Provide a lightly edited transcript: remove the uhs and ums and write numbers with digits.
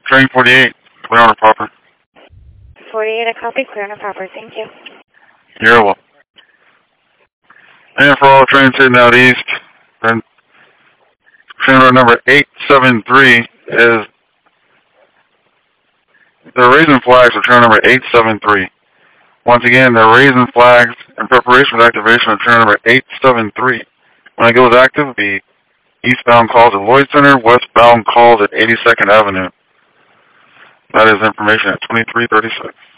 Train 48, clear on a proper. 48, I copy, clear on a proper, thank you. You're welcome. And for all trains heading out east, train route number 873 is, they're raising flags for train number 873. Once again, they're raising flags in preparation for activation of train number 873. When it goes active, the eastbound calls at Lloyd Center, westbound calls at 82nd Avenue. That is information at 2336.